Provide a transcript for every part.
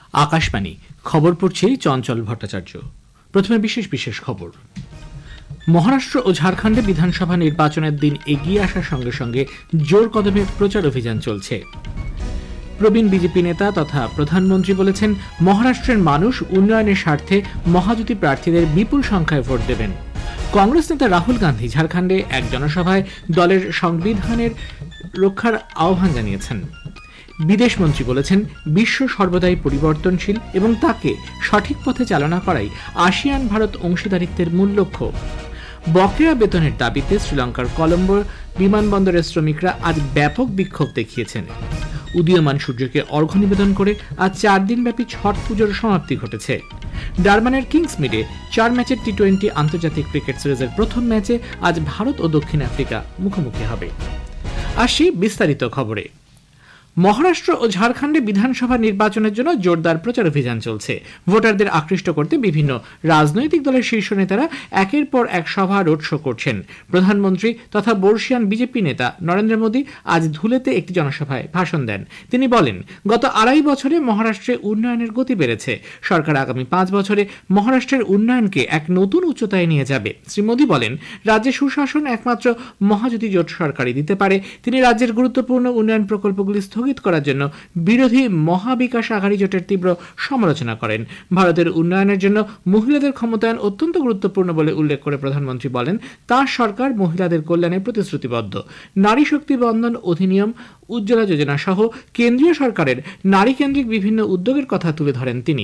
আকাশবাণী খবর পড়ছি চঞ্চল ভট্টাচার্য। প্রথমে বিশেষ বিশেষ খবর। মহারাষ্ট্র ও ঝাড়খণ্ডে বিধানসভা নির্বাচনের দিন এগিয়ে আসার সঙ্গে সঙ্গে জোর কদমে প্রচার অভিযান চলছে। প্রবীণ বিজেপি নেতা তথা প্রধানমন্ত্রী বলেছেন, মহারাষ্ট্রের মানুষ উন্নয়নের স্বার্থে মহাজোটী প্রার্থীদের বিপুল সংখ্যায় ভোট দেবেন। কংগ্রেস নেতা রাহুল গান্ধী ঝাড়খণ্ডে এক জনসভায় দলের সংবিধানের রক্ষার আহ্বান জানিয়েছেন। বিদেশমন্ত্রী বলেছেন, বিশ্ব সর্বদাই পরিবর্তনশীল এবং তাকে সঠিক পথে চালনা করাই আসিয়ান ভারত অংশীদারিত্বের মূল লক্ষ্য। বকেয়া বেতনের দাবিতে শ্রীলঙ্কার কলম্বো বিমানবন্দরের শ্রমিকরা আজ ব্যাপক বিক্ষোভ দেখিয়েছেন। উদীয়মান সূর্যকে অর্ঘ্য নিবেদন করে আজ 4 দিনব্যাপী ছট পুজোর সমাপ্তি ঘটেছে। ডারবানের কিংসমিডে 4 ম্যাচের টি-20 আন্তর্জাতিক ক্রিকেট সিরিজের প্রথম ম্যাচে আজ ভারত ও দক্ষিণ আফ্রিকা মুখোমুখি হবে। আসি বিস্তারিত খবরে। মহারাষ্ট্র ও ঝাড়খণ্ডে বিধানসভা নির্বাচনের জন্য জোরদার প্রচার অভিযান চলছে। ভোটারদের আকৃষ্ট করতে বিভিন্ন রাজনৈতিক দলের শীর্ষ নেতারা একের পর এক সভা রোড শো করছেন। প্রধানমন্ত্রী তথা বর্ষীয়ান বিজেপি নেতা নরেন্দ্র মোদী আজ ধুলেতে একটি জনসভায় ভাষণ দেন। তিনি বলেন, গত 2.5 বছরে মহারাষ্ট্রে উন্নয়নের গতি বেড়েছে। সরকার আগামী 5 বছরে মহারাষ্ট্রের উন্নয়নকে এক নতুন উচ্চতায় নিয়ে যাবে। শ্রী মোদী বলেন, রাজ্যে সুশাসন একমাত্র মহাজোটী জোট সরকারই দিতে পারে। তিনি রাজ্যের গুরুত্বপূর্ণ উন্নয়ন প্রকল্পগুলি স্থগিত করার জন্য বিরোধী মহাবিকাশ আঘাড়ি জোটের তীব্র সমালোচনা করেন। ভারতের উন্নয়নের জন্য মহিলাদের ক্ষমতায়ন অত্যন্ত গুরুত্বপূর্ণ বলে উল্লেখ করে প্রধানমন্ত্রী বলেন, তাঁর সরকার মহিলাদের কল্যাণে প্রতিশ্রুতিবদ্ধ। নারী শক্তি বন্ধন অধিনিয়ম, উজ্জ্বলা যোজনা সহ কেন্দ্রীয় সরকারের নারী কেন্দ্রিক বিভিন্ন উদ্যোগের কথা তুলে ধরেন তিনি।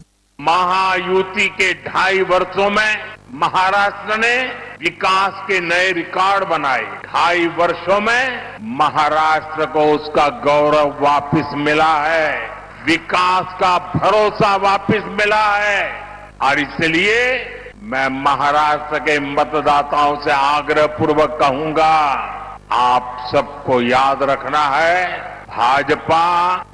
महायुति के 2.5 वर्षों में महाराष्ट्र ने विकास के नए रिकॉर्ड बनाए। 2.5 वर्षों में महाराष्ट्र को उसका गौरव वापस मिला है, विकास का भरोसा वापस मिला है। और इसलिए मैं महाराष्ट्र के मतदाताओं से आग्रह पूर्वक कहूंगा, आप सबको याद रखना है, भाजपा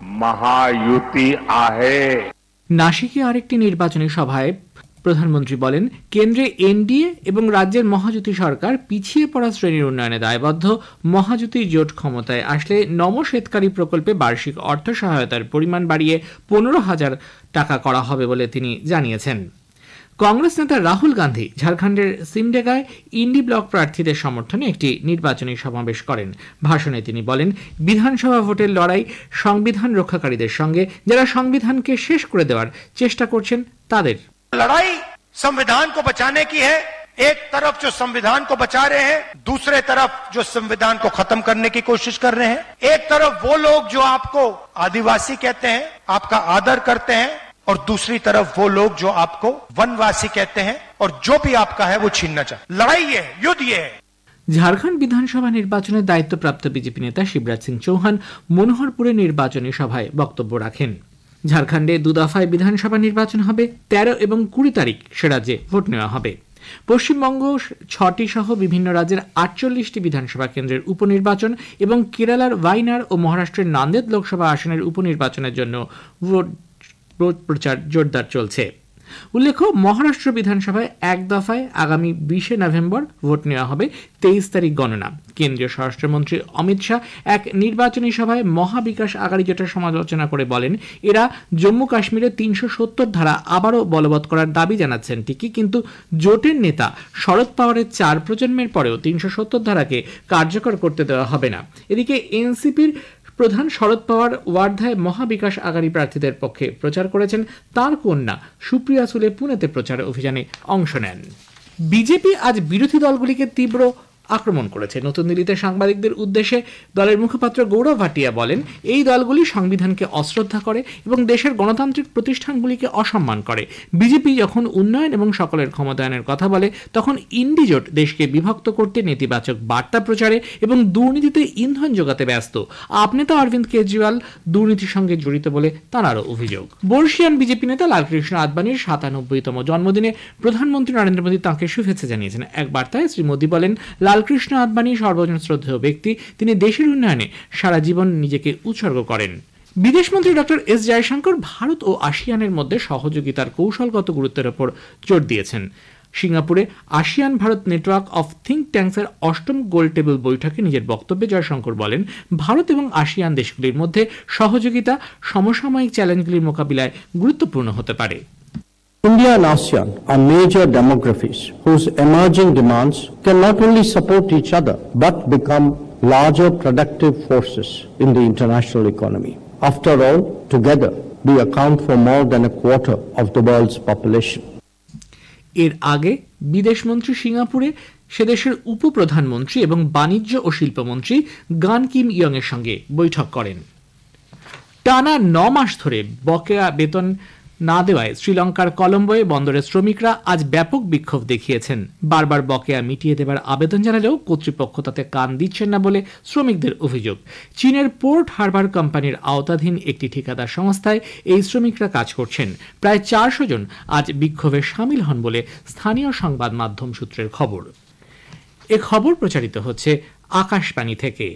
महायुति आहे। নাসিকে আরেকটি নির্বাচনী সভায় প্রধানমন্ত্রী বলেন, কেন্দ্রে এনডিএ এবং রাজ্যের মহাজোটী সরকার পিছিয়ে পড়া শ্রেণীর উন্নয়নে দায়বদ্ধ। মহাজোটী জোট ক্ষমতায় আসলে নমশ্বেতকারী প্রকল্পে বার্ষিক অর্থ সহায়তার পরিমাণ বাড়িয়ে 15,000 টাকা করা হবে বলে তিনি জানিয়েছেন। কংগ্রেস নেতা রাহুল গান্ধী ঝাড়খণ্ডের সিমডেগায় ইন্ডি ব্লক প্রার্থীদের সমর্থনে একটি নির্বাচনী সমাবেশ করেন। ভাষণে তিনি বলেন, বিধানসভা ভোটের লড়াই সংবিধান রক্ষাকারীদের সঙ্গে, যারা সংবিধানকে শেষ করে দেওয়ার চেষ্টা করছেন তাদের। लड़ाई संविधान को बचाने की है। एक तरफ जो संविधान को बचा रहे हैं, दूसरे तरफ जो संविधान को खत्म करने की कोशिश कर रहे हैं। एक तरफ वो लोग जो आपको आदिवासी कहते हैं, आपका आदर करते हैं, और दूसरी तरफ वो लोग जो आपको वनवासी कहते हैं और जो भी आपका है वो छीनना चाहते। लड़ाई ये है, युद्ध ये है। ঝাড়খণ্ড বিধানসভা নির্বাচনের দায়িত্বপ্রাপ্ত বিজেপি নেতা শিবরাজ সিং চৌহান মনোহরপুরে নির্বাচনী সভায় বক্তব্য রাখেন। ঝাড়খণ্ডে 2 দফায় বিধানসভা নির্বাচন হবে। 13 এবং 20 তারিখ সে রাজ্যে ভোট নেওয়া হবে। পশ্চিমবঙ্গ 6টি সহ বিভিন্ন রাজ্যের 48টি বিধানসভা কেন্দ্রের উপনির্বাচন এবং কেরালার ওয়াইনার ও মহারাষ্ট্রের নান্দেদ লোকসভা আসনের উপনির্বাচনের জন্য ভোট প্রচার জোরদার চলছে। উল্লেখ্য, মহারাষ্ট্র বিধানসভায় 1 দফায় আগামী 20 নভেম্বর ভোট নেওয়া হবে। 23 তারিখ গণনা। কেন্দ্রীয় স্বরাষ্ট্রমন্ত্রী অমিত শাহ এক নির্বাচনী সভায় মহাবিকাশ আঘাড়ি জোটের সমালোচনা করে বলেন, এরা জম্মু কাশ্মীরে 370 ধারা আবারও বলবৎ করার দাবি জানাচ্ছেন ঠিকই, কিন্তু জোটের নেতা শরদ পাওয়ারের 4 প্রজন্মের পরেও 370 ধারাকে কার্যকর করতে দেওয়া হবে না। এদিকে এনসিপির প্রধান শরদ পাওয়ার ওয়ার্ধায় মহাবিকাশ আঘাড়ি প্রার্থীদের পক্ষে প্রচার করেছেন। তার কন্যা সুপ্রিয়া সুলে পুনেতে প্রচার অভিযানে অংশ নেন। বিজেপি আজ বিরোধী দলগুলিকে তীব্র আক্রমণ করেছে। নতুন দিল্লিতে সাংবাদিকদের উদ্দেশ্যে দলের মুখপাত্র গৌরব ভাটিয়া বলেন, এই দলগুলি সংবিধানকে অশ্রদ্ধা করে এবং দেশের গণতান্ত্রিক প্রতিষ্ঠানগুলিকে অসম্মান করে। বিজেপি যখন উন্নয়ন এবং সকলের ক্ষমতায়নের কথা বলে, তখন ইন্ডি জোট দেশকে বিভক্ত করতে, নেতিবাচক বার্তা প্রচারে এবং দুর্নীতিতে ইন্ধন যোগাতে ব্যস্ত। আপ নেতা অরবিন্দ কেজরিওয়াল দুর্নীতির সঙ্গে জড়িত বলে তাঁরও অভিযোগ। বর্ষীয়ান বিজেপি নেতা লালকৃষ্ণ আদবানির 97তম জন্মদিনে প্রধানমন্ত্রী নরেন্দ্র মোদী তাঁকে শুভেচ্ছা জানিয়েছেন। এক বার্তায় শ্রী মোদী বলেন, লালকৃষ্ণ আদবানি সর্বজন শ্রদ্ধেয় ব্যক্তি। তিনি দেশের উন্নয়নে সারা জীবন নিজেকে উৎসর্গ করেন। বিদেশমন্ত্রী ডক্টর এস জয়শঙ্কর ভারত ও আসিয়ানের মধ্যে সহযোগিতার কৌশলগত গুরুত্বের উপর জোর দিয়েছেন। সিঙ্গাপুরে ASEAN Bharat network of think ট্যাঙ্কসের 8ম গোল টেবিল বৈঠকে নিজের বক্তব্যে জয়শঙ্কর বলেন, ভারত এবং আসিয়ান দেশগুলির মধ্যে সহযোগিতা সমসাময়িক চ্যালেঞ্জগুলির মোকাবিলায় গুরুত্বপূর্ণ হতে পারে। India and ASEAN are major demographies whose emerging demands can not only support each other but become larger productive forces in the international economy. After all, together we account for more than a quarter of the world's population. এর আগে বিদেশমন্ত্রী সিঙ্গাপুরে সে দেশের উপপ্রধানমন্ত্রী এবং বাণিজ্য ও শিল্পমন্ত্রী গান Kim young এর সঙ্গে বৈঠক করেন। টানা 9 মাস ধরে বকেয়া বেতন না দেওয়ায় শ্রীলঙ্কার কলম্বোয় বন্দরের শ্রমিকরা আজ ব্যাপক বিক্ষোভ দেখিয়েছেন। বারবার বকেয়া মিটিয়ে দেবার আবেদন জানালেও কর্তৃপক্ষ তাতে কান দিচ্ছেন না বলে শ্রমিকদের অভিযোগ। চীনের পোর্ট হারবার কোম্পানির আওতাধীন একটি ঠিকাদার সংস্থায় এই শ্রমিকরা কাজ করছেন। প্রায় 400 জন আজ বিক্ষোভে সামিল হন বলে স্থানীয় সংবাদ মাধ্যম সূত্রের খবর। এ খবর প্রচারিত হচ্ছে আকাশবাণী থেকে।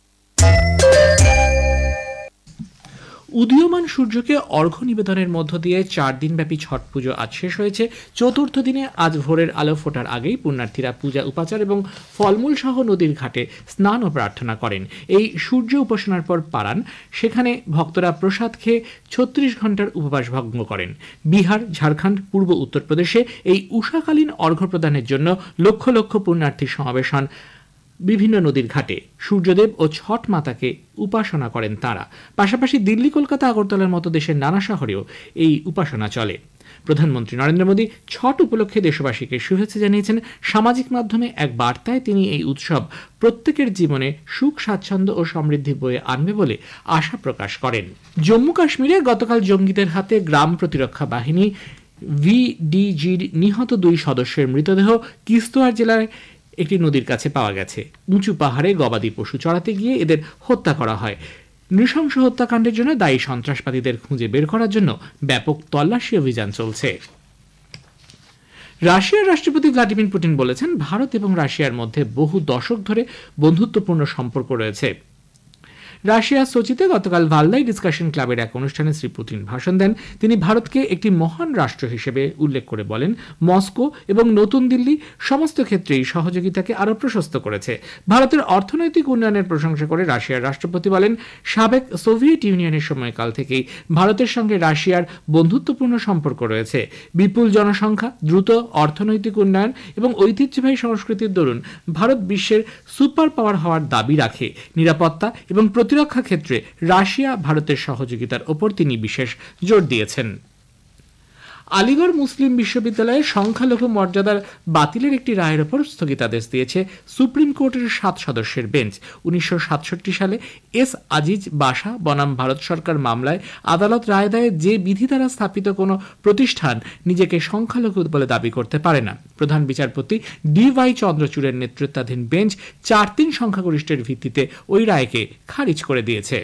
উদীয়মান সূর্যকে অর্ঘ্য নিবেদনের মধ্য দিয়ে 4 দিনব্যাপী ছট পুজো আজ শেষ হয়েছে। চতুর্থ দিনে আজ ভোরের আলো ফোটার আগেই পুণ্যার্থীরা পূজা উপাচার এবং ফলমূল সহ নদীর ঘাটে স্নান ও প্রার্থনা করেন। এই সূর্য উপাসনার পর পারান, সেখানে ভক্তরা প্রসাদ খেয়ে 36 ঘন্টার উপবাস ভঙ্গ করেন। বিহার, ঝাড়খণ্ড, পূর্ব উত্তরপ্রদেশে এই উষাকালীন অর্ঘ্য প্রদানের জন্য লক্ষ লক্ষ পুণ্যার্থীর সমাবেশ হন বিভিন্ন নদীর ঘাটে। সূর্যদেব ও ছট মাতাকে উপাসনা করেন তাঁরা। পাশাপাশি দিল্লি, কলকাতা, আগরতলার মতো দেশের নানা শহরেও এই উপাসনা চলে। প্রধানমন্ত্রী নরেন্দ্র মোদী ছট উপলক্ষে দেশবাসীকে শুভেচ্ছা জানিয়েছেন। সামাজিক মাধ্যমে এক বার্তায় তিনি এই উৎসব প্রত্যেকের জীবনে সুখ, স্বাচ্ছন্দ্য ও সমৃদ্ধি বয়ে আনবে বলে আশা প্রকাশ করেন। জম্মু কাশ্মীরে গতকাল জঙ্গিদের হাতে গ্রাম প্রতিরক্ষা বাহিনী ভিডিজির নিহত 2 সদস্যের মৃতদেহ কিস্তোয়ার জেলার একটি নদীর কাছে পাওয়া গেছে। উঁচু পাহাড়ে গবাদি পশু চড়াতে গিয়ে এদের হত্যা করা হয়। নৃশংস হত্যাকাণ্ডের জন্য দায়ী সন্ত্রাসবাদীদের খুঁজে বের করার জন্য ব্যাপক তল্লাশি অভিযান চলছে। রাশিয়ার রাষ্ট্রপতি ভ্লাদিমির পুতিন বলেছেন, ভারত এবং রাশিয়ার মধ্যে বহু দশক ধরে বন্ধুত্বপূর্ণ সম্পর্ক রয়েছে। রাশিয়ার সোচিতে গতকাল ভালদাই ডিসকাশন ক্লাবের এক অনুষ্ঠানে শ্রী পুতিন ভাষণ দেন। তিনি ভারতকে একটি মহান রাষ্ট্র হিসেবে উল্লেখ করে বলেন, মস্কো এবং নতুন দিল্লি সমস্ত ক্ষেত্রেই সহযোগিতাকে আরও প্রশস্ত করেছে। ভারতের অর্থনৈতিক উন্নয়নের প্রশংসা করে রাশিয়ার রাষ্ট্রপতি বলেন, সাবেক সোভিয়েত ইউনিয়নের সময়কাল থেকেই ভারতের সঙ্গে রাশিয়ার বন্ধুত্বপূর্ণ সম্পর্ক রয়েছে। বিপুল জনসংখ্যা, দ্রুত অর্থনৈতিক উন্নয়ন এবং ঐতিহ্যবাহী সংস্কৃতির দরুন ভারত বিশ্বের সুপার পাওয়ার হওয়ার দাবি রাখে। নিরাপত্তা এবং প্রতিরক্ষা ক্ষেত্রে রাশিয়া ভারতের সহযোগিতার ওপর তিনি বিশেষ জোর দিয়েছেন। আলিগড় মুসলিম বিশ্ববিদ্যালয়ের সংখ্যালঘু মর্যাদার বাতিলের একটি রায়ের ওপর স্থগিতাদেশ দিয়েছে সুপ্রিম কোর্টের 7 সদস্যের বেঞ্চ। 1967 সালে এস আজিজ বাসা বনাম ভারত সরকার মামলায় আদালত রায় দেয়, যে বিধি দ্বারা স্থাপিত কোনো প্রতিষ্ঠান নিজেকে সংখ্যালঘু বলে দাবি করতে পারে না। প্রধান বিচারপতি DY চন্দ্রচূড়ের নেতৃত্বাধীন বেঞ্চ 4-3 সংখ্যাগরিষ্ঠের ভিত্তিতে ওই রায়কে খারিজ করে দিয়েছে।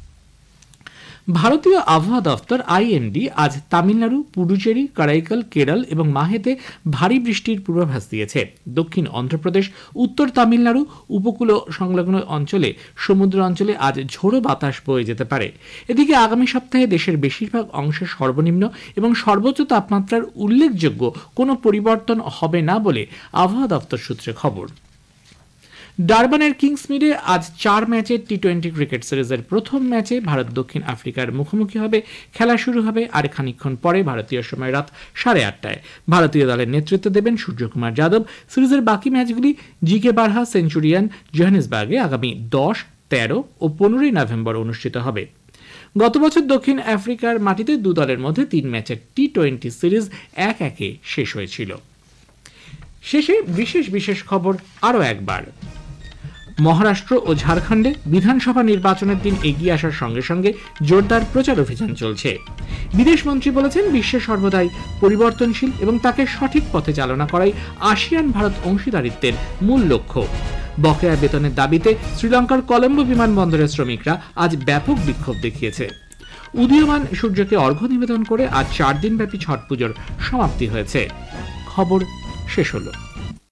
ভারতীয় আবহাওয়া দফতর IMD আজ তামিলনাড়ু, পুডুচেরি, কারাইকাল, কেরল এবং মাহেতে ভারী বৃষ্টির পূর্বাভাস দিয়েছে। দক্ষিণ অন্ধ্রপ্রদেশ, উত্তর তামিলনাড়ু উপকূল সংলগ্ন অঞ্চলে, সমুদ্র অঞ্চলে আজ ঝোড়ো বাতাস বয়ে যেতে পারে। এদিকে আগামী সপ্তাহে দেশের বেশিরভাগ অংশে সর্বনিম্ন এবং সর্বোচ্চ তাপমাত্রার উল্লেখযোগ্য কোনো পরিবর্তন হবে না বলে আবহাওয়া দফতর সূত্রে খবর। ডারবানের কিংসমিডে আজ 4 ম্যাচের টি20 ক্রিকেট সিরিজের প্রথম ম্যাচে ভারত দক্ষিণ আফ্রিকার মুখোমুখি হবে। খেলা শুরু হবে আর খানিকক্ষণ পরে, ভারতীয় সময় রাত 8:30টায়। ভারতীয় দলের নেতৃত্ব দেবেন সূর্যকুমার যাদব। সিরিজের বাকি ম্যাচগুলি জিকে বারহা সেঞ্চুরিয়ান জোহানেসবার্গে আগামী 10, 13 ও 15 নভেম্বর অনুষ্ঠিত হবে। গত বছর দক্ষিণ আফ্রিকার মাটিতে 2 দলের মধ্যে 3 ম্যাচের টি20 সিরিজ 1-1 শেষ হয়েছিল। শেষে বিশেষ খবর আরও একবার। মহারাষ্ট্র ও ঝাড়খণ্ডে বিধানসভা নির্বাচনের দিন এগিয়ে আসার সঙ্গে সঙ্গে জোরদার প্রচার অভিযান চলছে। বিদেশমন্ত্রী বলেছেন, বিশ্বে সর্বদাই পরিবর্তনশীল এবং তাকে সঠিক পথে চালনা করাই আসিয়ান ভারত অংশীদারিত্বের মূল লক্ষ্য। বকেয়া বেতনের দাবিতে শ্রীলঙ্কার কলম্বো বিমানবন্দরের শ্রমিকরা আজ ব্যাপক বিক্ষোভ দেখিয়েছে। উদীয়মান সূর্যকে অর্ঘ্য নিবেদন করে আজ 4 দিনব্যাপী ছট পুজোর সমাপ্তি হয়েছে। খবর শেষ হলো।